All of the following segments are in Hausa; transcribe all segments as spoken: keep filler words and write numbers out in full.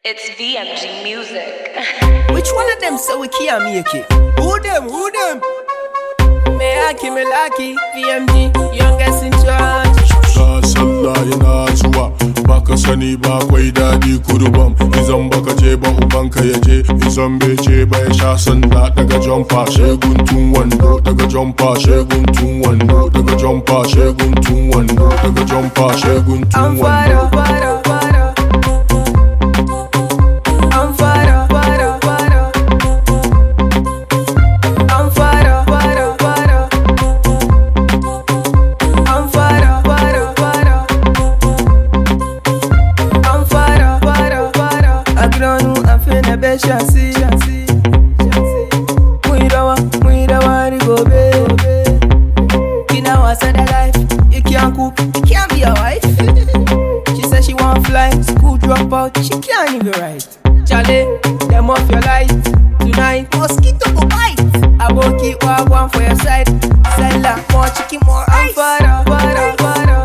It's V M G music. Which one of them say we can't make it? Who them? Who them? May I keep me lucky? V M G, youngest in charge. Ka sallah yana zuwa baka sani ba kwai dadi kurban izan baka je ba ubanka ya je izan bai je ba ya sha sanda daga jumpa shegun tun wando daga jumpa shegun tun wando daga jumpa shegun tun wando daga jumpa shegun tun wando. Chassis, Muidawa, Muidawa, Rigobe. You know I said that life, you can't cook, you can't be a wife. She said she want fly, school drop out, she can't even write. Charlie, them off your light, tonight, mosquito go bite. I won't keep one for your side, sell that, more chicken, more ice. I'm fire, fire,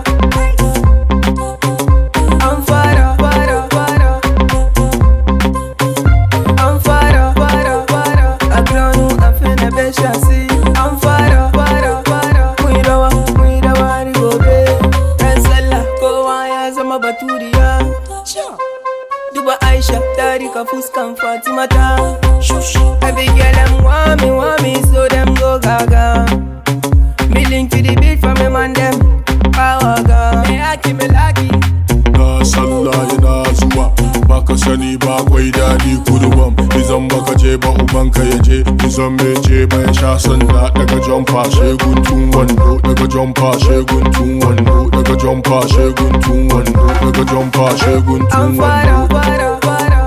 chassis. I'm fire, fire, fire. Muidawa, Muidawa, Rigobe. Kansala, go on, ya zama baturiya. Duba Aisha, Tarika, Fuskan, Fatimata. Every girl them want me, want me, so them go gaga. Me link to the beat from me man them. Power gun, me I keep me lucky. Ka sallah yana zuwa baka sani ba kwai dadi kurban izan baka je ba ubanka ya je izan bai je ba ya sha sanda daga jumpa shegun tun wando daga jumpa shegun tun wando daga jumpa shegun tun wando daga jumpa shegun tun wando.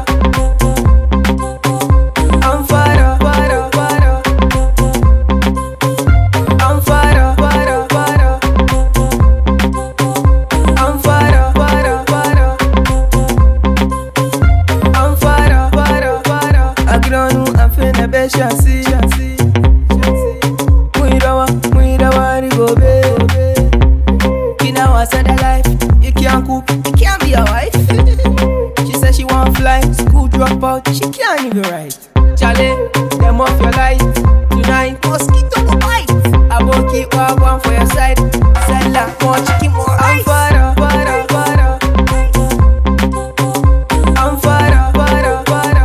Chassis, Muidawa, Muidawa, Rigobe. You know I said that life, you can't cook, you can't be a wife. She said she want fly, school drop out, she can't even write. Charlie, them off your light, tonight, mosquito go bite. I won't keep one for your side, sell that, more chicken, more ice. I'm fire, fire, fire. I'm fire, fire, fire.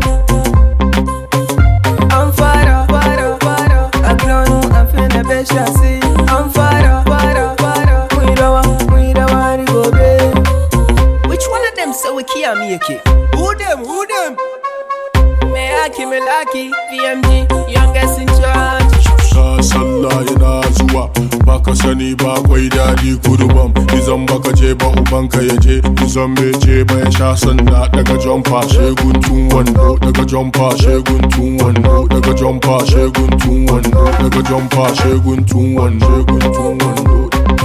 Chassis. I'm fire, fire, fire. Muidawa, Muidawa, Rigobe. Which one of them say we can't make it? Who them? Who them? May I keep me lucky? V M G, youngest in charge. Ka sallah yana zuwa baka sani ba kwai dadi kurban izan baka je ba ubanka ya je izan bai je ba ya sha sanda daga jumpa shegun tun wando daga jumpa shegun tun wando daga jumpa shegun tun wando daga jumpa shegun tun wando shegun tun wando.